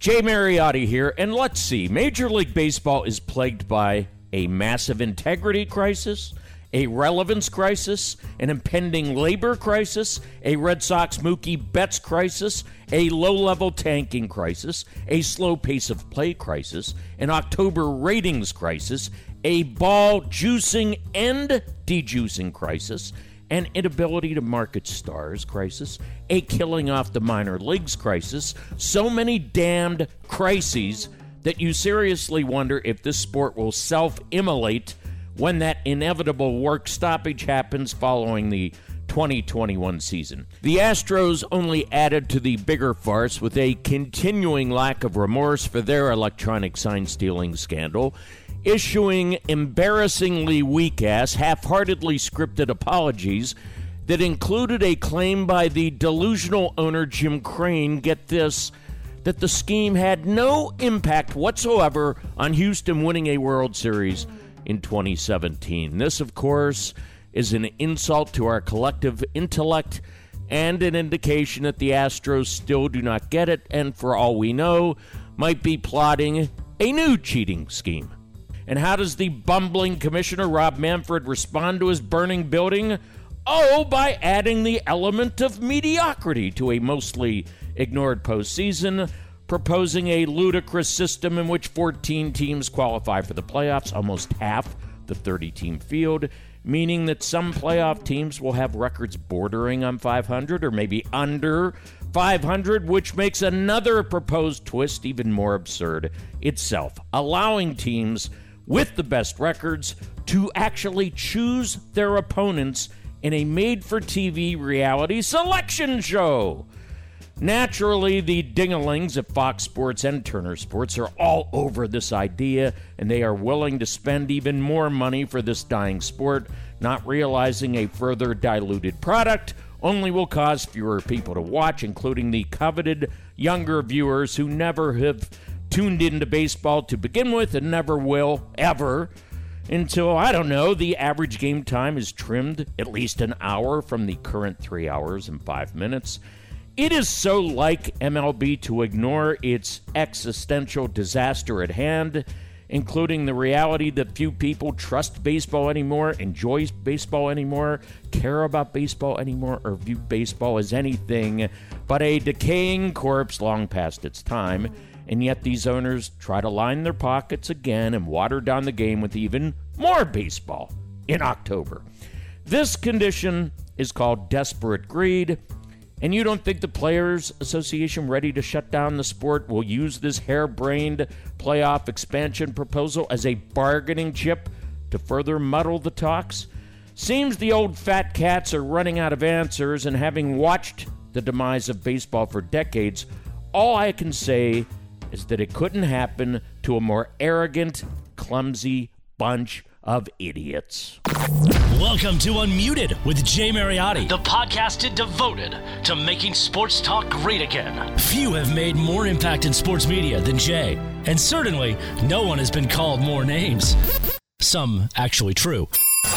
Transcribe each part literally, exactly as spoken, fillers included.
Jay Mariotti here, and let's see. Major League Baseball is plagued by a massive integrity crisis, a relevance crisis, an impending labor crisis, a Red Sox Mookie Betts crisis, a low-level tanking crisis, a slow pace of play crisis, an October ratings crisis, a ball juicing and dejuicing crisis, an inability to market stars crisis, a killing off the minor leagues crisis, so many damned crises that you seriously wonder if this sport will self-immolate when that inevitable work stoppage happens following the twenty twenty-one season. The Astros only added to the bigger farce with a continuing lack of remorse for their electronic sign stealing scandal, issuing embarrassingly weak-ass, half-heartedly scripted apologies that included a claim by the delusional owner Jim Crane, get this, that the scheme had no impact whatsoever on Houston winning a World Series in twenty seventeen. This, of course, is an insult to our collective intellect and an indication that the Astros still do not get it and, for all we know, might be plotting a new cheating scheme. And how does the bumbling commissioner, Rob Manfred, respond to his burning building? Oh, by adding the element of mediocrity to a mostly ignored postseason, proposing a ludicrous system in which fourteen teams qualify for the playoffs, almost half the thirty-team field, meaning that some playoff teams will have records bordering on five hundred or maybe under five hundred, which makes another proposed twist even more absurd itself, allowing teams with the best records to actually choose their opponents in a made-for-T V reality selection show. Naturally, the dingalings at Fox Sports and Turner Sports are all over this idea, and they are willing to spend even more money for this dying sport, not realizing a further diluted product only will cause fewer people to watch, including the coveted younger viewers who never have tuned into baseball to begin with and never will, ever, until, I don't know, the average game time is trimmed at least an hour from the current three hours and five minutes. It is so like M L B to ignore its existential disaster at hand, including the reality that few people trust baseball anymore, enjoy baseball anymore, care about baseball anymore, or view baseball as anything but a decaying corpse long past its time. And yet these owners try to line their pockets again and water down the game with even more baseball in October. This condition is called desperate greed. And you don't think the Players Association, ready to shut down the sport, will use this harebrained playoff expansion proposal as a bargaining chip to further muddle the talks? Seems the old fat cats are running out of answers, and having watched the demise of baseball for decades, all I can say is that it couldn't happen to a more arrogant, clumsy bunch of idiots. Welcome to Unmuted with Jay Mariotti, the podcast devoted to making sports talk great again. Few have made more impact in sports media than Jay, and certainly no one has been called more names. Some actually true.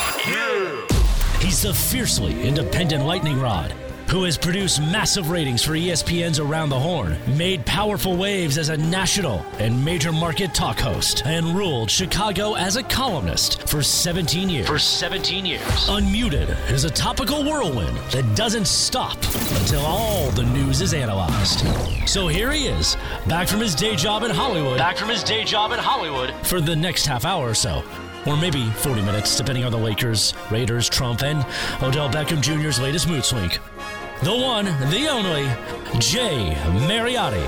Yeah. He's the fiercely independent lightning rod who has produced massive ratings for E S P N's Around the Horn, made powerful waves as a national and major market talk host, and ruled Chicago as a columnist for seventeen years. For seventeen years. Unmuted is a topical whirlwind that doesn't stop until all the news is analyzed. So here he is, back from his day job in Hollywood. Back from his day job in Hollywood for the next half hour or so. Or maybe forty minutes, depending on the Lakers, Raiders, Trump, and Odell Beckham Junior's latest mood swing. The one, the only, Jay Mariotti.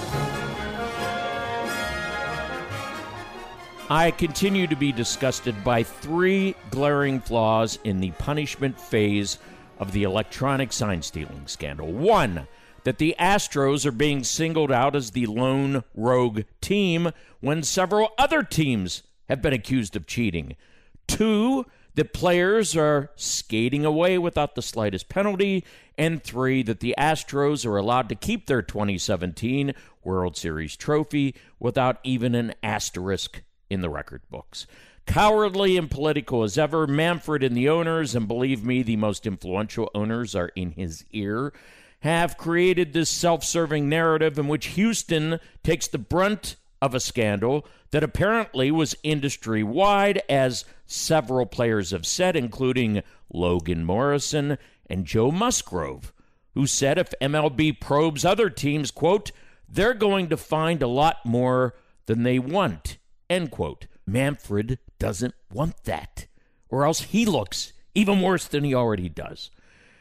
I continue to be disgusted by three glaring flaws in the punishment phase of the electronic sign stealing scandal. One, that the Astros are being singled out as the lone rogue team when several other teams have been accused of cheating. Two, that players are skating away without the slightest penalty. And three, that the Astros are allowed to keep their twenty seventeen World Series trophy without even an asterisk in the record books. Cowardly and political as ever, Manfred and the owners, and believe me, the most influential owners are in his ear, have created this self-serving narrative in which Houston takes the brunt of a scandal that apparently was industry-wide, as several players have said, including Logan Morrison and Joe Musgrove, who said if M L B probes other teams, quote, they're going to find a lot more than they want, end quote. Manfred doesn't want that, or else he looks even worse than he already does.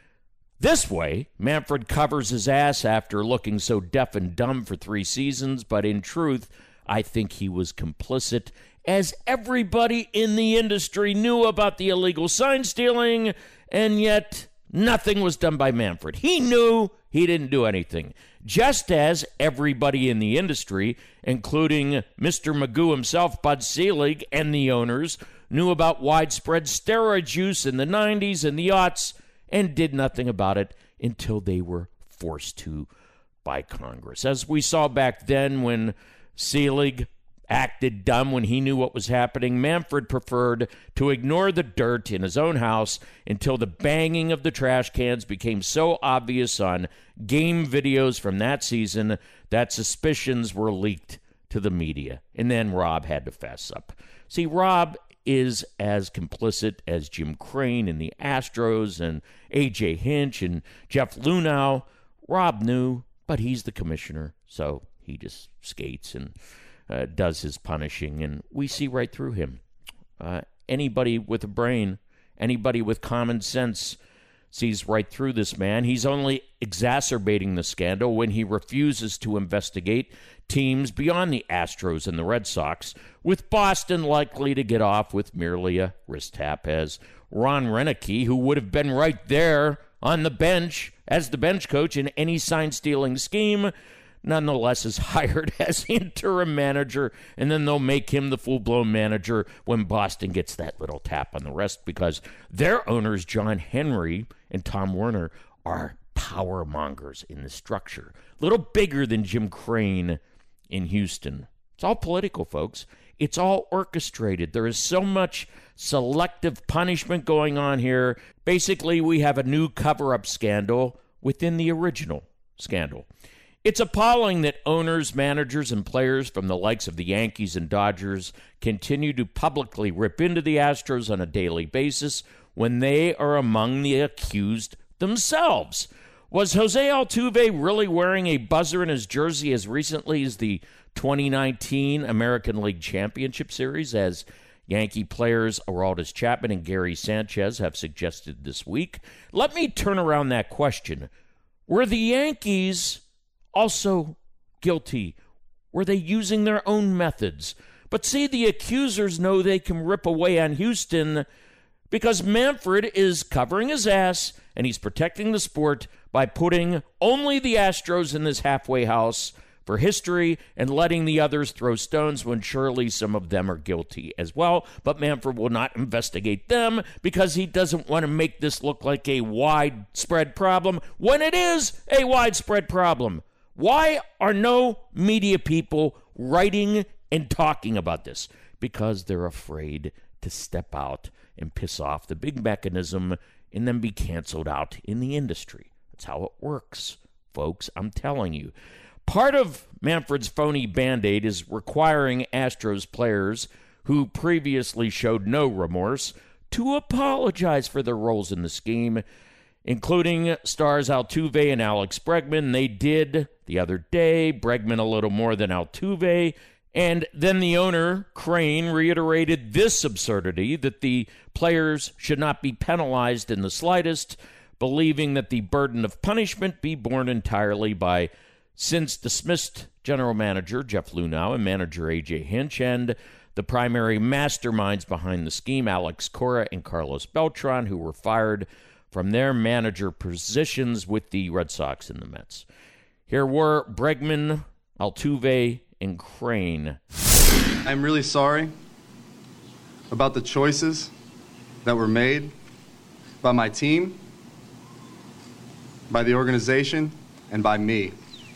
This way, Manfred covers his ass after looking so deaf and dumb for three seasons, but in truth, I think he was complicit, as everybody in the industry knew about the illegal sign stealing, and yet nothing was done by Manfred. He knew, he didn't do anything. Just as everybody in the industry, including Mister Magoo himself, Bud Selig, and the owners, knew about widespread steroid use in the nineties and the aughts, and did nothing about it until they were forced to by Congress. As we saw back then when Selig acted dumb when he knew what was happening, Manfred preferred to ignore the dirt in his own house until the banging of the trash cans became so obvious on game videos from that season that suspicions were leaked to the media. And then Rob had to fess up. See, Rob is as complicit as Jim Crane and the Astros and A J Hinch and Jeff Lunau. Rob knew, but he's the commissioner, so he just skates and uh, does his punishing, and we see right through him. Uh, anybody with a brain, anybody with common sense sees right through this man. He's only exacerbating the scandal when he refuses to investigate teams beyond the Astros and the Red Sox, with Boston likely to get off with merely a wrist tap, as Ron Renicky, who would have been right there on the bench as the bench coach in any sign-stealing scheme, nonetheless is hired as interim manager, and then they'll make him the full-blown manager when Boston gets that little tap on the wrist, because their owners, John Henry and Tom Werner, are power mongers in the structure. A little bigger than Jim Crane in Houston. It's all political, folks. It's all orchestrated. There is so much selective punishment going on here. Basically, we have a new cover-up scandal within the original scandal. It's appalling that owners, managers, and players from the likes of the Yankees and Dodgers continue to publicly rip into the Astros on a daily basis when they are among the accused themselves. Was Jose Altuve really wearing a buzzer in his jersey as recently as the twenty nineteen American League Championship Series, as Yankee players Aroldis Chapman and Gary Sanchez have suggested this week? Let me turn around that question. Were the Yankees also guilty? Were they using their own methods? But see, the accusers know they can rip away on Houston because Manfred is covering his ass and he's protecting the sport by putting only the Astros in this halfway house for history and letting the others throw stones when surely some of them are guilty as well. But Manfred will not investigate them because he doesn't want to make this look like a widespread problem when it is a widespread problem. Why are no media people writing and talking about this? Because they're afraid to step out and piss off the big mechanism and then be canceled out in the industry. That's how it works, folks. I'm telling you. Part of Manfred's phony Band-Aid is requiring Astros players who previously showed no remorse to apologize for their roles in the scheme, including stars Altuve and Alex Bregman. They did the other day, Bregman a little more than Altuve, and then the owner, Crane, reiterated this absurdity, that the players should not be penalized in the slightest, believing that the burden of punishment be borne entirely by since dismissed general manager Jeff Lunau and manager A J Hinch, and the primary masterminds behind the scheme, Alex Cora and Carlos Beltran, who were fired from their manager positions with the Red Sox and the Mets. Here were Bregman, Altuve, and Crane. I'm really sorry about the choices that were made by my team, by the organization, and by me.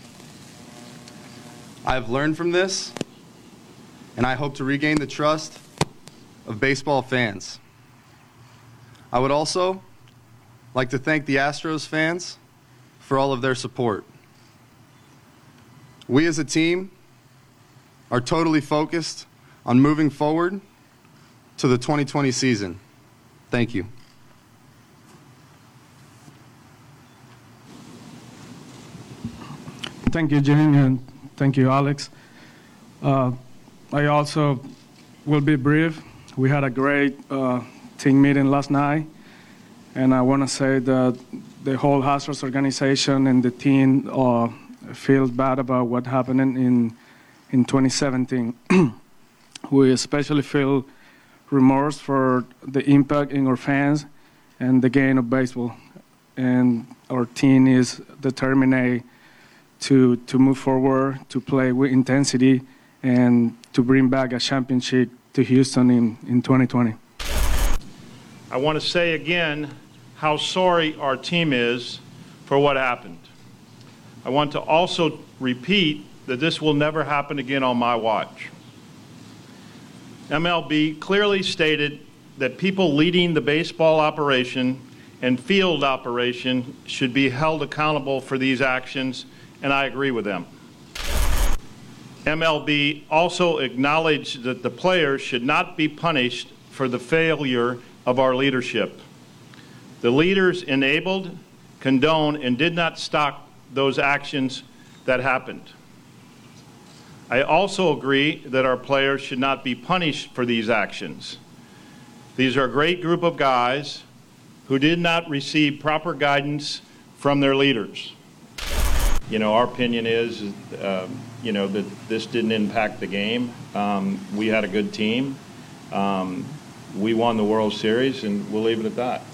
I have learned from this, and I hope to regain the trust of baseball fans. I would also like to thank the Astros fans for all of their support. We as a team are totally focused on moving forward to the twenty twenty season. Thank you. Thank you, Jim, and thank you, Alex. Uh, I also will be brief. We had a great uh, team meeting last night, and I want to say that the whole Astros organization and the team uh, feels bad about what happened in in twenty seventeen. We especially feel remorse for the impact in our fans and the game of baseball, and our team is determined to to move forward, to play with intensity, and to bring back a championship to Houston in, in twenty twenty. I want to say again how sorry our team is for what happened. I want to also repeat that this will never happen again on my watch. M L B clearly stated that people leading the baseball operation and field operation should be held accountable for these actions, and I agree with them. M L B also acknowledged that the players should not be punished for the failure of our leadership. The leaders enabled, condoned, and did not stop those actions that happened. I also agree that our players should not be punished for these actions. These are a great group of guys who did not receive proper guidance from their leaders. You know, our opinion is, uh, you know, that this didn't impact the game. Um, we had a good team. Um, we won the World Series, and we'll leave it at that.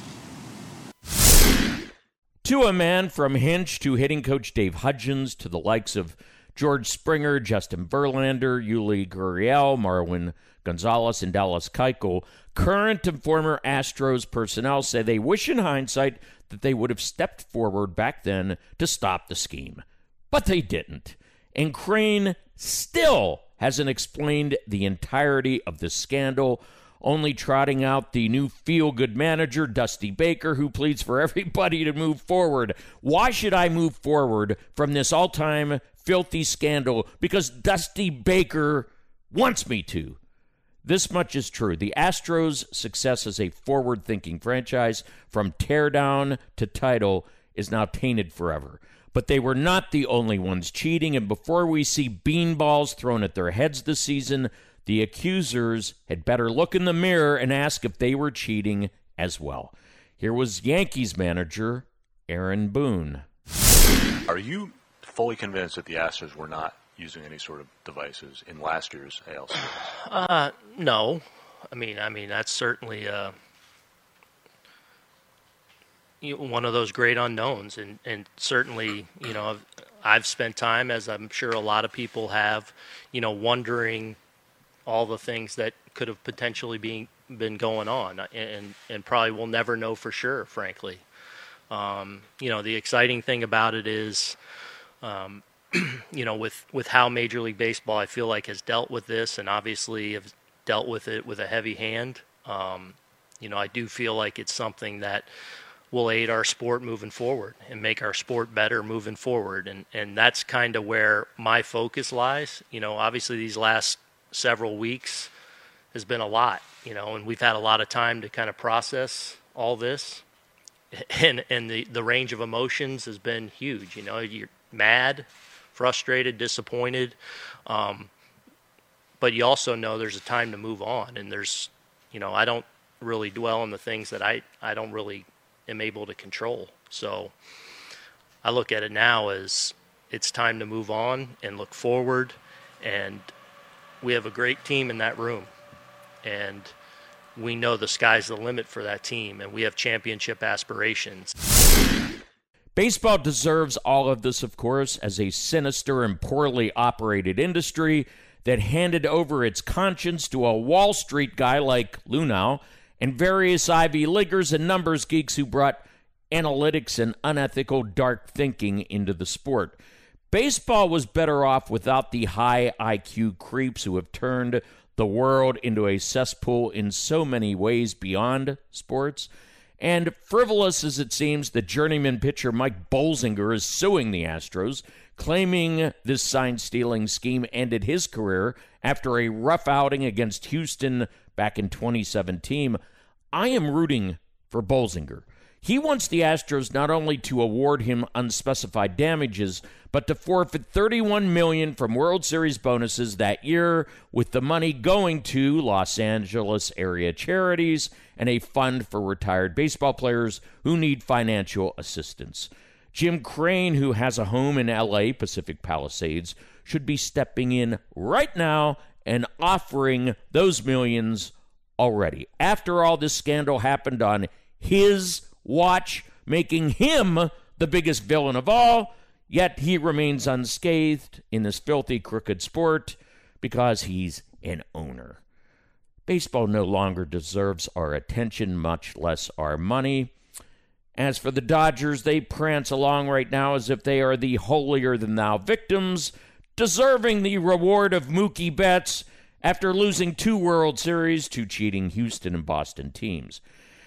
To a man from Hinch to hitting coach Dave Hudgens to the likes of George Springer, Justin Verlander, Yuli Gurriel, Marwin Gonzalez, and Dallas Keuchel, current and former Astros personnel say they wish in hindsight that they would have stepped forward back then to stop the scheme. But they didn't. And Crane still hasn't explained the entirety of the scandal, only trotting out the new feel-good manager, Dusty Baker, who pleads for everybody to move forward. Why should I move forward from this all-time filthy scandal? Because Dusty Baker wants me to. This much is true. The Astros' success as a forward-thinking franchise, from teardown to title, is now tainted forever. But they were not the only ones cheating, and before we see beanballs thrown at their heads this season, the accusers had better look in the mirror and ask if they were cheating as well. Here was Yankees manager Aaron Boone. Are you fully convinced that the Astros were not using any sort of devices in last year's A L C? Uh, no. I mean, I mean that's certainly uh, one of those great unknowns, and, and certainly, you know, I've, I've spent time, as I'm sure a lot of people have, you know, wondering all the things that could have potentially been been going on, and and probably will never know for sure, frankly. Um, you know, the exciting thing about it is, um, you know, with, with how Major League Baseball, I feel like, has dealt with this, and obviously have dealt with it with a heavy hand. Um, you know, I do feel like it's something that will aid our sport moving forward and make our sport better moving forward, and and that's kind of where my focus lies. You know, obviously these last several weeks has been a lot, you know, and we've had a lot of time to kind of process all this, and and the, the range of emotions has been huge. You know, you're mad, frustrated, disappointed, um, but you also know there's a time to move on, and there's, you know, I don't really dwell on the things that I, I don't really am able to control. So I look at it now as it's time to move on and look forward, and we have a great team in that room, and we know the sky's the limit for that team, and we have championship aspirations. Baseball deserves all of this, of course, as a sinister and poorly operated industry that handed over its conscience to a Wall Street guy like Luhnow and various Ivy Leaguers and numbers geeks who brought analytics and unethical dark thinking into the sport. Baseball was better off without the high I Q creeps who have turned the world into a cesspool in so many ways beyond sports. And frivolous as it seems that journeyman pitcher Mike Bolsinger is suing the Astros, claiming this sign-stealing scheme ended his career after a rough outing against Houston back in twenty seventeen, I am rooting for Bolsinger. He wants the Astros not only to award him unspecified damages, but to forfeit thirty-one million dollars from World Series bonuses that year, with the money going to Los Angeles area charities and a fund for retired baseball players who need financial assistance. Jim Crane, who has a home in L A, Pacific Palisades, should be stepping in right now and offering those millions already. After all, this scandal happened on his watch, making him the biggest villain of all, yet he remains unscathed in this filthy, crooked sport because he's an owner. Baseball no longer deserves our attention, much less our money. As for the Dodgers, they prance along right now as if they are the holier-than-thou victims, deserving the reward of Mookie Betts after losing two World Series to cheating Houston and Boston teams.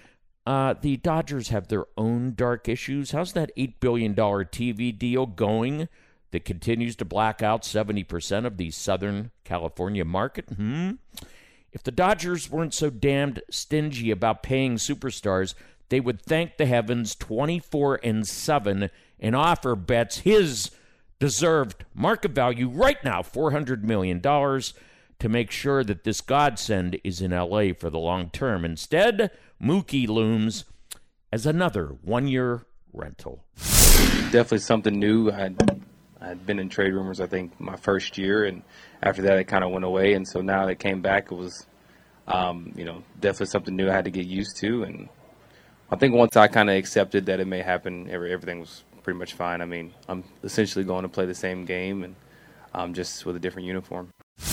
Uh, the Dodgers have their own dark issues. How's that eight billion dollars T V deal going that continues to black out seventy percent of the Southern California market? Hmm? If the Dodgers weren't so damned stingy about paying superstars, they would thank the heavens twenty-four and seven and offer Betts his deserved market value right now, four hundred million dollars, to make sure that this godsend is in L A for the long term. Instead, Mookie looms as another one-year rental. Definitely something new. I'd, I'd been in trade rumors, I think, my first year, and after that it kind of went away, and so now that it came back, it was, um, you know, definitely something new I had to get used to, and I think once I kind of accepted that it may happen, every, everything was pretty much fine. I mean, I'm essentially going to play the same game, and um, just with a different uniform.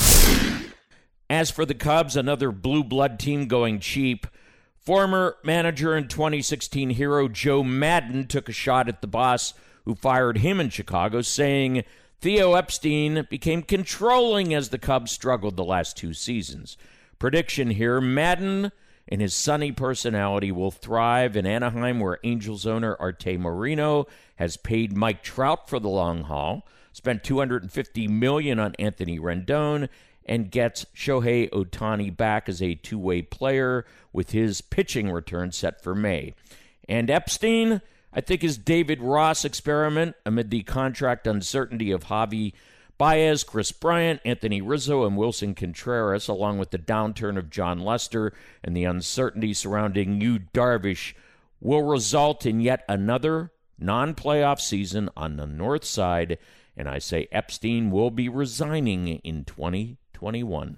As for the Cubs, another blue blood team going cheap. Former manager and twenty sixteen hero Joe Maddon took a shot at the boss who fired him in Chicago, saying Theo Epstein became controlling as the Cubs struggled the last two seasons. Prediction here, Maddon and his sunny personality will thrive in Anaheim, where Angels owner Arte Moreno has paid Mike Trout for the long haul, spent two hundred fifty million dollars on Anthony Rendon, and gets Shohei Ohtani back as a two-way player with his pitching return set for May. And Epstein, I think his David Ross experiment amid the contract uncertainty of Javi Baez, Chris Bryant, Anthony Rizzo, and Wilson Contreras, along with the downturn of John Lester and the uncertainty surrounding Yu Darvish, will result in yet another non-playoff season on the north side, and I say Epstein will be resigning in twenty twenty-one.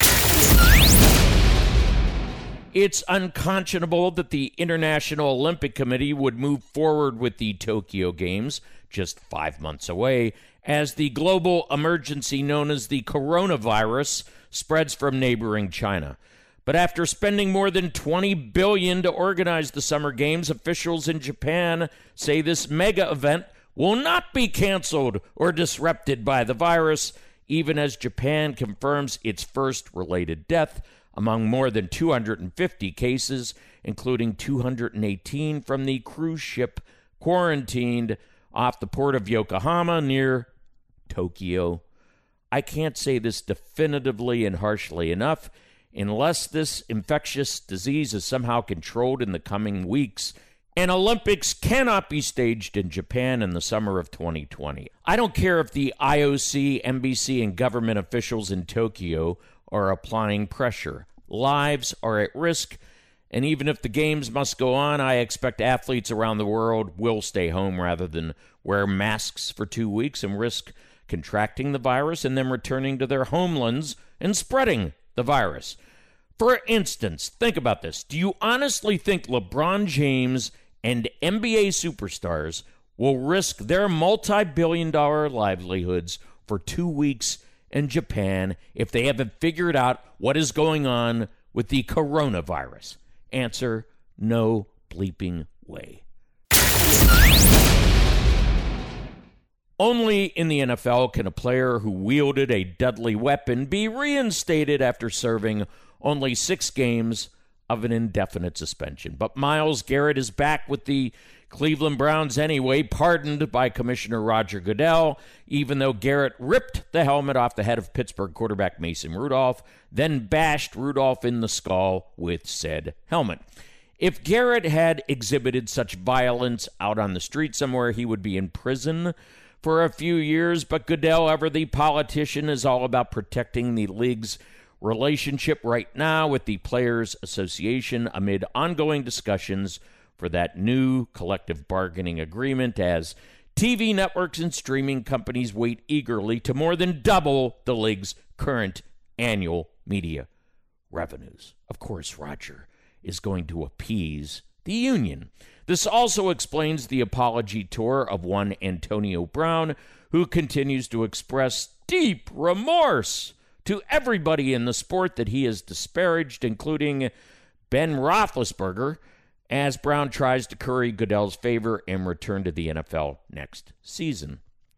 It's unconscionable that the International Olympic Committee would move forward with the Tokyo Games, just five months away, as the global emergency known as the coronavirus spreads from neighboring China. But after spending more than twenty billion dollars to organize the Summer Games, officials in Japan say this mega event will not be canceled or disrupted by the virus, even as Japan confirms its first related death among more than two hundred fifty cases, including two hundred eighteen from the cruise ship quarantined off the port of Yokohama near Tokyo. I can't say this definitively and harshly enough. Unless this infectious disease is somehow controlled in the coming weeks, an Olympics cannot be staged in Japan in the summer of twenty twenty. I don't care if the I O C, N B C, and government officials in Tokyo are applying pressure. Lives are at risk, and even if the games must go on, I expect athletes around the world will stay home rather than wear masks for two weeks and risk contracting the virus and then returning to their homelands and spreading the virus. For instance, think about this. Do you honestly think LeBron James and N B A superstars will risk their multi-billion dollar livelihoods for two weeks in Japan if they haven't figured out what is going on with the coronavirus? Answer, no bleeping way. Only in the N F L can a player who wielded a deadly weapon be reinstated after serving only six games of an indefinite suspension. But Myles Garrett is back with the Cleveland Browns anyway, pardoned by Commissioner Roger Goodell, even though Garrett ripped the helmet off the head of Pittsburgh quarterback Mason Rudolph, then bashed Rudolph in the skull with said helmet. If Garrett had exhibited such violence out on the street somewhere, he would be in prison for a few years, but Goodell, ever the politician, is all about protecting the league's relationship right now with the Players Association amid ongoing discussions for that new collective bargaining agreement as T V networks and streaming companies wait eagerly to more than double the league's current annual media revenues. Of course, Roger is going to appease the union. This also explains the apology tour of one Antonio Brown, who continues to express deep remorse to everybody in the sport that he has disparaged, including Ben Roethlisberger, as Brown tries to curry Goodell's favor and return to the N F L next season.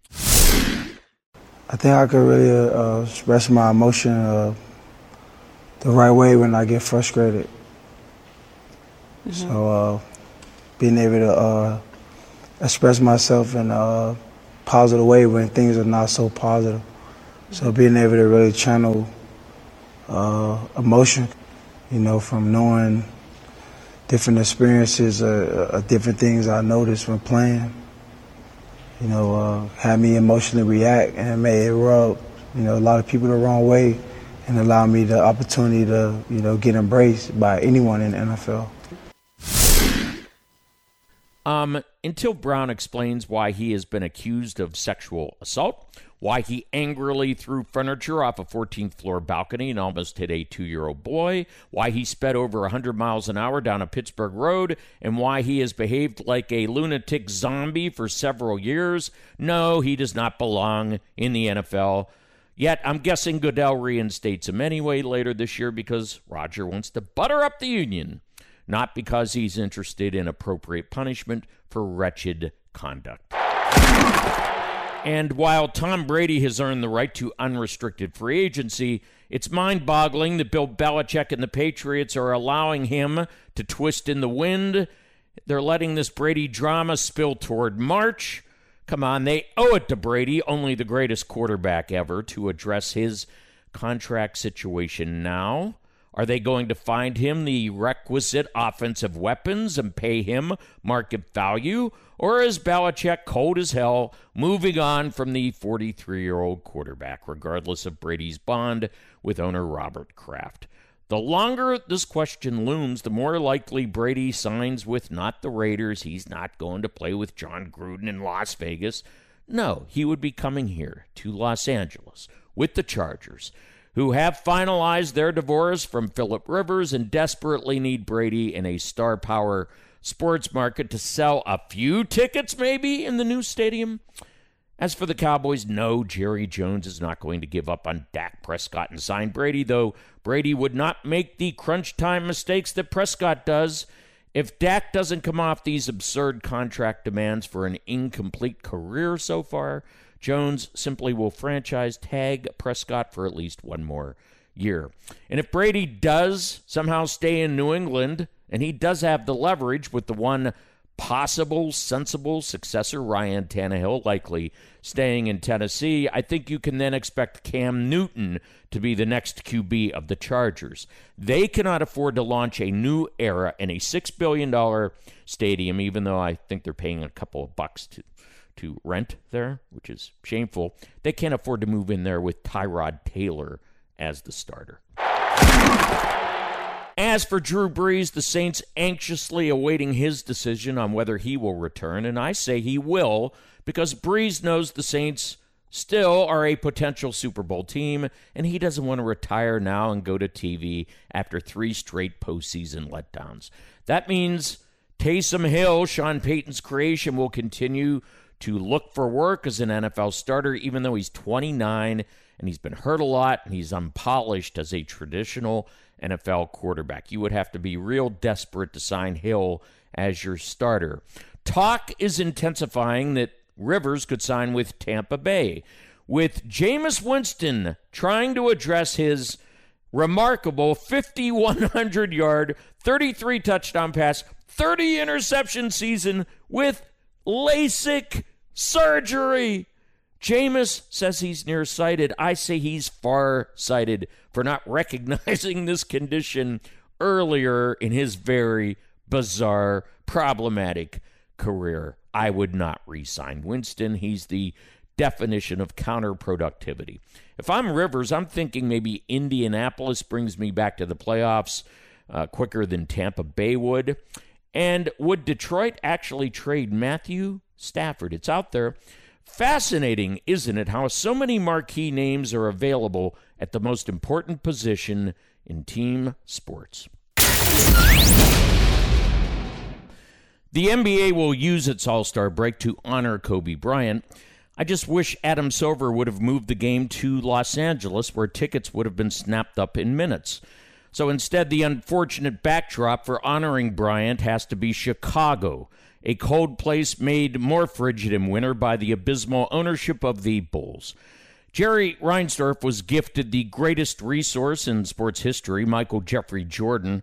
I think I could really uh, express my emotion uh, the right way when I get frustrated. Mm-hmm. So uh, being able to uh, express myself in a positive way when things are not so positive. So being able to really channel uh, emotion, you know, from knowing different experiences, uh, uh, different things I noticed when playing, you know, uh, had me emotionally react and made it rub, you know, a lot of people the wrong way and allow me the opportunity to, you know, get embraced by anyone in the N F L. Um, until Brown explains why he has been accused of sexual assault, why he angrily threw furniture off a fourteenth floor balcony and almost hit a two-year-old boy, why he sped over one hundred miles an hour down a Pittsburgh road, and why he has behaved like a lunatic zombie for several years. No, he does not belong in the N F L. Yet, I'm guessing Goodell reinstates him anyway later this year because Roger wants to butter up the union, not because he's interested in appropriate punishment for wretched conduct. And while Tom Brady has earned the right to unrestricted free agency, it's mind-boggling that Bill Belichick and the Patriots are allowing him to twist in the wind. They're letting this Brady drama spill toward March. Come on, they owe it to Brady, only the greatest quarterback ever, to address his contract situation now. Are they going to find him the requisite offensive weapons and pay him market value? Or is Belichick cold as hell, moving on from the forty-three-year-old quarterback, regardless of Brady's bond with owner Robert Kraft? The longer this question looms, the more likely Brady signs with not the Raiders. He's not going to play with John Gruden in Las Vegas. No, he would be coming here to Los Angeles with the Chargers, who have finalized their divorce from Phillip Rivers and desperately need Brady in a star power sports market to sell a few tickets maybe in the new stadium. As for the Cowboys, no, Jerry Jones is not going to give up on Dak Prescott and sign Brady, though Brady would not make the crunch time mistakes that Prescott does. If Dak doesn't come off these absurd contract demands for an incomplete career so far, Jones simply will franchise tag Prescott for at least one more year. And if Brady does somehow stay in New England, and he does have the leverage with the one possible sensible successor, Ryan Tannehill, likely staying in Tennessee, I think you can then expect Cam Newton to be the next Q B of the Chargers. They cannot afford to launch a new era in a six billion dollars stadium, even though I think they're paying a couple of bucks to to rent there, which is shameful. They can't afford to move in there with Tyrod Taylor as the starter. As for Drew Brees, the Saints anxiously awaiting his decision on whether he will return, and I say he will, because Brees knows the Saints still are a potential Super Bowl team, and he doesn't want to retire now and go to T V after three straight postseason letdowns. That means Taysom Hill, Sean Payton's creation, will continue to look for work as an N F L starter, even though he's twenty-nine and he's been hurt a lot and he's unpolished as a traditional N F L quarterback. You would have to be real desperate to sign Hill as your starter. Talk is intensifying that Rivers could sign with Tampa Bay, with Jameis Winston trying to address his remarkable fifty-one hundred yard, thirty-three touchdown pass, thirty interception season with LASIK surgery. Jameis says he's nearsighted. I say he's far-sighted for not recognizing this condition earlier in his very bizarre, problematic career. I would not re-sign Winston. He's the definition of counterproductivity. If I'm Rivers, I'm thinking maybe Indianapolis brings me back to the playoffs uh, quicker than Tampa Bay would. And would Detroit actually trade Matthew Stafford? It's out there. Fascinating, isn't it, how so many marquee names are available at the most important position in team sports. The N B A will use its All-Star break to honor Kobe Bryant. I just wish Adam Silver would have moved the game to Los Angeles, where tickets would have been snapped up in minutes. So instead, the unfortunate backdrop for honoring Bryant has to be Chicago, a cold place made more frigid in winter by the abysmal ownership of the Bulls. Jerry Reinsdorf was gifted the greatest resource in sports history, Michael Jeffrey Jordan.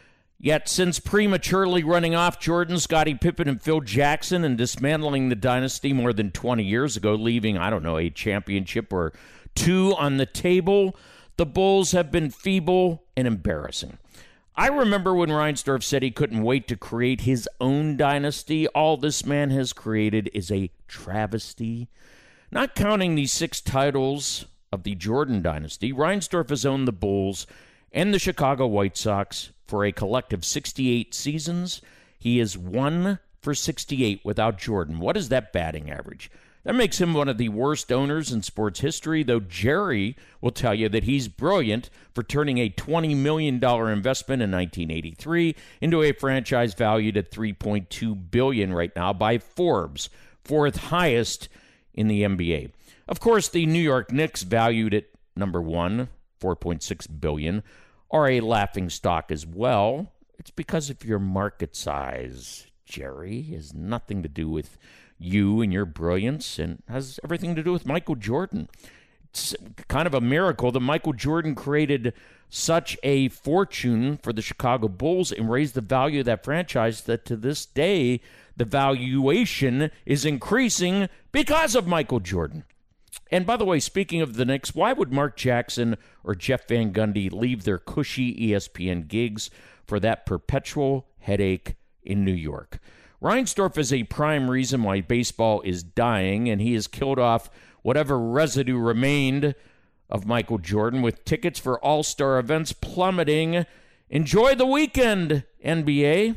Yet since prematurely running off Jordan, Scottie Pippen, and Phil Jackson and dismantling the dynasty more than twenty years ago, leaving, I don't know, a championship or two on the table, the Bulls have been feeble and embarrassing. I remember when Reinsdorf said he couldn't wait to create his own dynasty. All this man has created is a travesty. Not counting the six titles of the Jordan dynasty, Reinsdorf has owned the Bulls and the Chicago White Sox for a collective sixty-eight seasons. He is one for sixty-eight without Jordan. What is that batting average? That makes him one of the worst owners in sports history, though Jerry will tell you that he's brilliant for turning a twenty million dollars investment in nineteen eighty-three into a franchise valued at three point two billion dollars right now by Forbes, fourth highest in the N B A. Of course, the New York Knicks, valued at number one, four point six billion dollars, are a laughingstock as well. It's because of your market size, Jerry. It has nothing to do with you and your brilliance, and has everything to do with Michael Jordan. It's kind of a miracle that Michael Jordan created such a fortune for the Chicago Bulls and raised the value of that franchise that to this day, the valuation is increasing because of Michael Jordan. And by the way, speaking of the Knicks, why would Mark Jackson or Jeff Van Gundy leave their cushy E S P N gigs for that perpetual headache in New York? Reinsdorf is a prime reason why baseball is dying, and he has killed off whatever residue remained of Michael Jordan, with tickets for all-star events plummeting. Enjoy the weekend, N B A.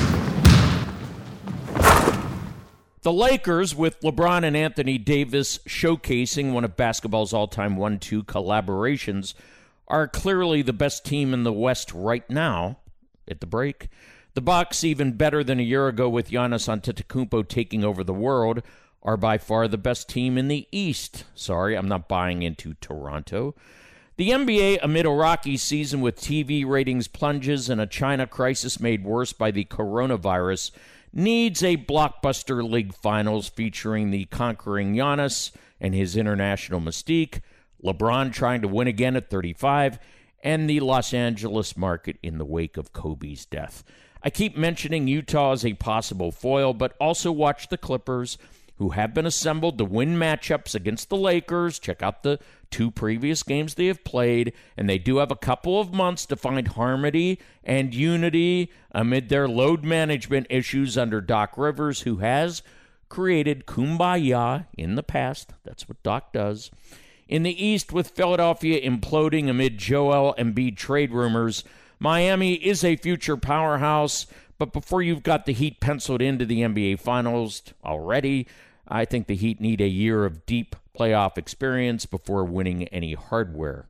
The Lakers, with LeBron and Anthony Davis showcasing one of basketball's all-time one two collaborations, are clearly the best team in the West right now at the break. The Bucks, even better than a year ago with Giannis Antetokounmpo taking over the world, are by far the best team in the East. Sorry, I'm not buying into Toronto. The N B A, amid a rocky season with T V ratings plunges and a China crisis made worse by the coronavirus, needs a blockbuster league finals featuring the conquering Giannis and his international mystique, LeBron trying to win again at thirty-five, and the Los Angeles market in the wake of Kobe's death. I keep mentioning Utah as a possible foil, but also watch the Clippers, who have been assembled to win matchups against the Lakers. Check out the two previous games they have played, and they do have a couple of months to find harmony and unity amid their load management issues under Doc Rivers, who has created kumbaya in the past. That's what Doc does. In the East, with Philadelphia imploding amid Joel Embiid trade rumors, Miami is a future powerhouse, but before you've got the Heat penciled into the N B A Finals already, I think the Heat need a year of deep playoff experience before winning any hardware.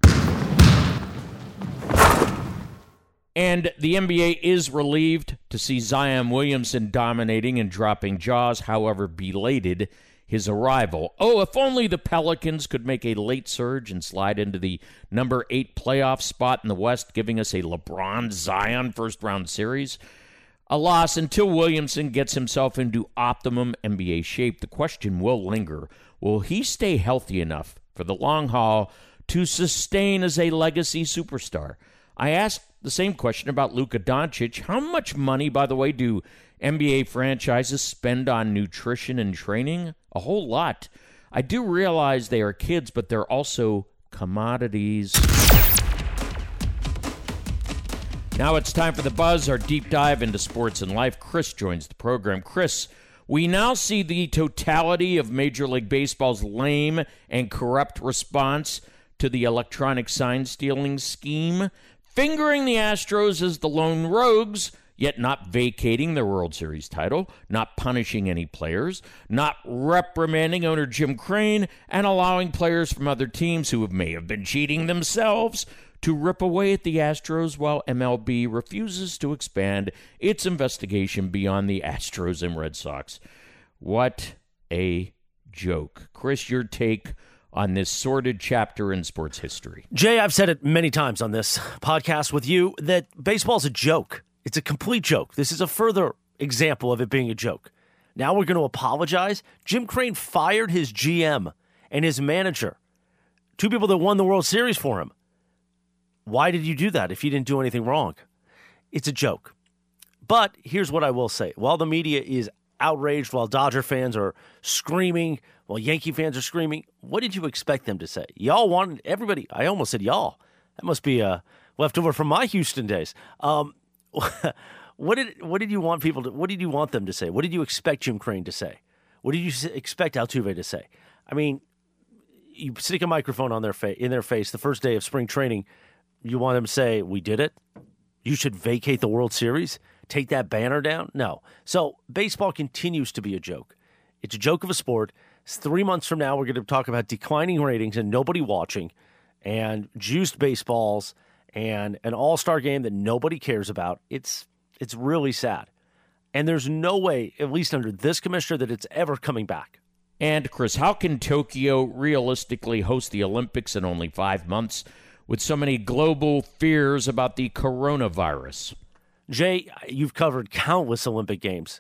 And the N B A is relieved to see Zion Williamson dominating and dropping jaws, however belated his arrival. Oh, if only the Pelicans could make a late surge and slide into the number eight playoff spot in the West, giving us a LeBron-Zion first-round series. Alas, until Williamson gets himself into optimum N B A shape, the question will linger. Will he stay healthy enough for the long haul to sustain as a legacy superstar? I asked the same question about Luka Doncic. How much money, by the way, do N B A franchises spend on nutrition and training? A whole lot. I do realize they are kids, but they're also commodities. Now it's time for The Buzz, our deep dive into sports and life. Chris joins the program. Chris, we now see the totality of Major League Baseball's lame and corrupt response to the electronic sign stealing scheme, fingering the Astros as the lone rogues, yet not vacating the World Series title, not punishing any players, not reprimanding owner Jim Crane, and allowing players from other teams who may have been cheating themselves to rip away at the Astros while M L B refuses to expand its investigation beyond the Astros and Red Sox. What a joke. Chris, your take on this sordid chapter in sports history. Jay, I've said it many times on this podcast with you that baseball's a joke. It's a complete joke. This is a further example of it being a joke. Now we're going to apologize. Jim Crane fired his G M and his manager, two people that won the World Series for him. Why did you do that if you didn't do anything wrong? It's a joke. But here's what I will say. While the media is outraged, while Dodger fans are screaming, while Yankee fans are screaming, what did you expect them to say? Y'all wanted everybody. I almost said y'all. That must be uh, left over from my Houston days. Um, what did what did you want people to? What did you want them to say? What did you expect Jim Crane to say? What did you expect Altuve to say? I mean, you stick a microphone on their fa- in their face the first day of spring training. You want them to say, we did it? You should vacate the World Series? Take that banner down? No. So baseball continues to be a joke. It's a joke of a sport. It's three months from now, we're going to talk about declining ratings and nobody watching and juiced baseballs and an all-star game that nobody cares about. It's it's really sad. And there's no way, at least under this commissioner, that it's ever coming back. And, Chris, how can Tokyo realistically host the Olympics in only five months with so many global fears about the coronavirus? Jay, you've covered countless Olympic Games.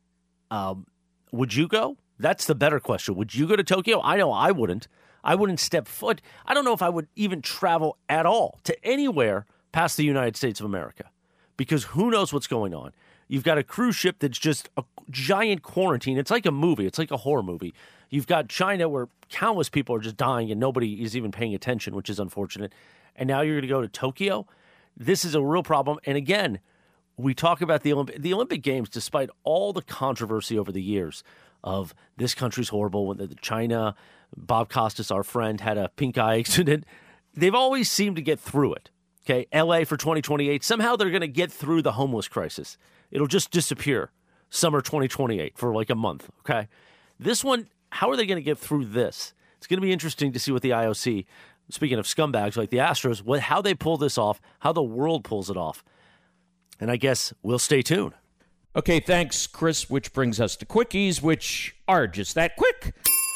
Um, would you go? That's the better question. Would you go to Tokyo? I know I wouldn't. I wouldn't step foot. I don't know if I would even travel at all to anywhere past the United States of America, because who knows what's going on. You've got a cruise ship that's just a giant quarantine. It's like a movie. It's like a horror movie. You've got China where countless people are just dying and nobody is even paying attention, which is unfortunate. And now you're going to go to Tokyo? This is a real problem. And again, we talk about the Olympic, the Olympic Games, despite all the controversy over the years of this country's horrible, when the China, Bob Costas, our friend, had a pink eye accident. They've always seemed to get through it. Okay, L A for twenty twenty-eight, somehow they're going to get through the homeless crisis. It'll just disappear summer twenty twenty-eight for like a month, okay? This one, how are they going to get through this? It's going to be interesting to see what the I O C, speaking of scumbags like the Astros, what, how they pull this off, how the world pulls it off. And I guess we'll stay tuned. Okay, thanks, Chris, which brings us to quickies, which are just that quick.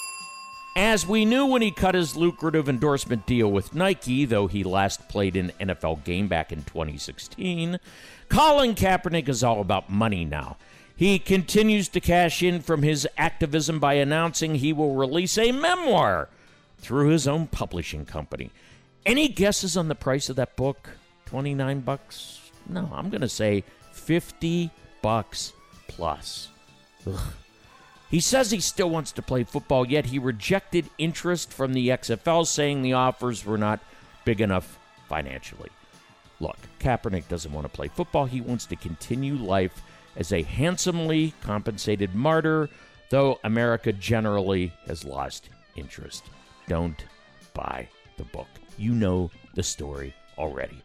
As we knew when he cut his lucrative endorsement deal with Nike, though he last played an N F L game back in twenty sixteen, Colin Kaepernick is all about money now. He continues to cash in from his activism by announcing he will release a memoir through his own publishing company. Any guesses on the price of that book? twenty-nine bucks? No, I'm going to say fifty bucks plus. Ugh. He says he still wants to play football, yet he rejected interest from the X F L, saying the offers were not big enough financially. Look, Kaepernick doesn't want to play football. He wants to continue life as a handsomely compensated martyr, though America generally has lost interest. Don't buy the book. You know the story already.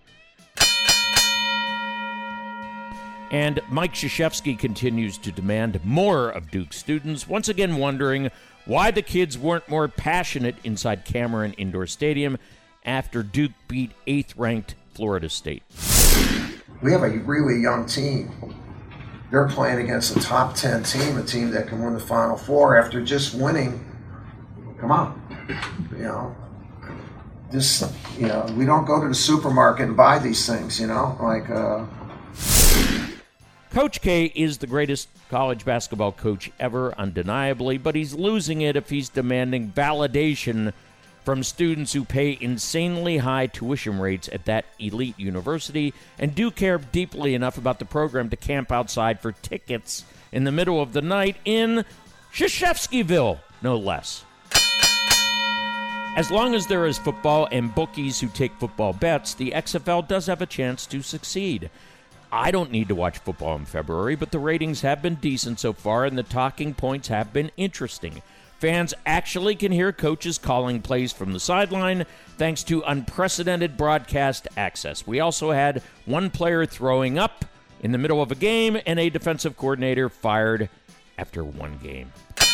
And Mike Krzyzewski continues to demand more of Duke students, once again wondering why the kids weren't more passionate inside Cameron Indoor Stadium after Duke beat eighth-ranked Florida State. We have a really young team. They're playing against a top ten team, a team that can win the Final Four after just winning. Come on, you know. This, you know, we don't go to the supermarket and buy these things, you know, like. Uh, Coach K is the greatest college basketball coach ever, undeniably, but he's losing it if he's demanding validation from students who pay insanely high tuition rates at that elite university and do care deeply enough about the program to camp outside for tickets in the middle of the night in Krzyzewskiville, no less. As long as there is football and bookies who take football bets, the X F L does have a chance to succeed. I don't need to watch football in February, but the ratings have been decent so far and the talking points have been interesting. Fans actually can hear coaches calling plays from the sideline thanks to unprecedented broadcast access. We also had one player throwing up in the middle of a game and a defensive coordinator fired after one game.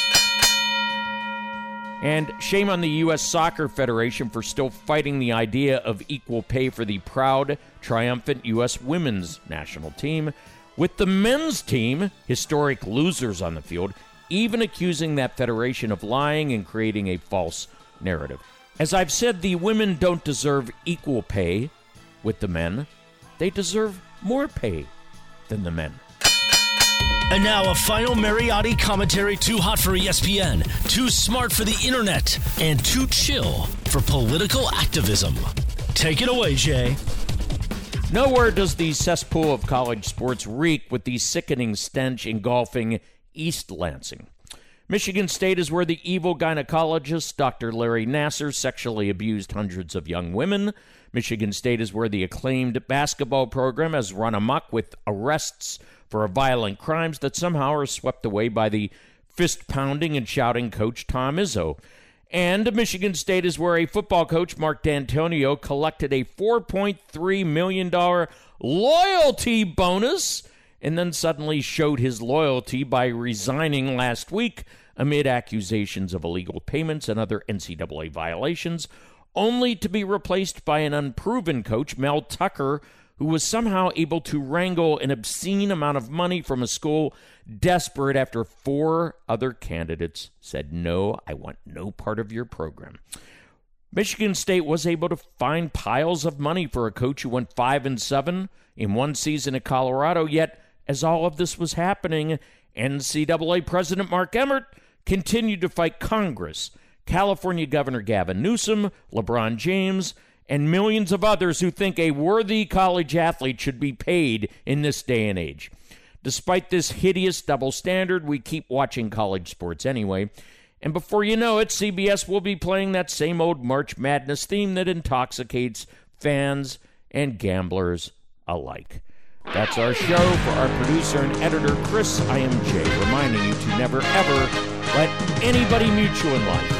And shame on the U S Soccer Federation for still fighting the idea of equal pay for the proud, triumphant U S women's national team, with the men's team, historic losers on the field, even accusing that federation of lying and creating a false narrative. As I've said, the women don't deserve equal pay with the men. They deserve more pay than the men. And now a final Mariotti commentary too hot for E S P N, too smart for the internet, and too chill for political activism. Take it away, Jay. Nowhere does the cesspool of college sports reek with the sickening stench engulfing East Lansing. Michigan State is where the evil gynecologist Doctor Larry Nassar sexually abused hundreds of young women. Michigan State is where the acclaimed basketball program has run amok with arrests for violent crimes that somehow are swept away by the fist-pounding and shouting coach Tom Izzo. And Michigan State is where a football coach, Mark D'Antonio, collected a four point three million dollars loyalty bonus and then suddenly showed his loyalty by resigning last week amid accusations of illegal payments and other N C double A violations, only to be replaced by an unproven coach, Mel Tucker, who was somehow able to wrangle an obscene amount of money from a school desperate after four other candidates said, no, I want no part of your program. Michigan State was able to find piles of money for a coach who went five and seven in one season at Colorado, yet as all of this was happening, N C double A President Mark Emmert continued to fight Congress, California Governor Gavin Newsom, LeBron James, and millions of others who think a worthy college athlete should be paid in this day and age. Despite this hideous double standard, we keep watching college sports anyway, and before you know it, C B S will be playing that same old March Madness theme that intoxicates fans and gamblers alike. That's our show. For our producer and editor, Chris, I am Jay, reminding you to never, ever let anybody mute you in life.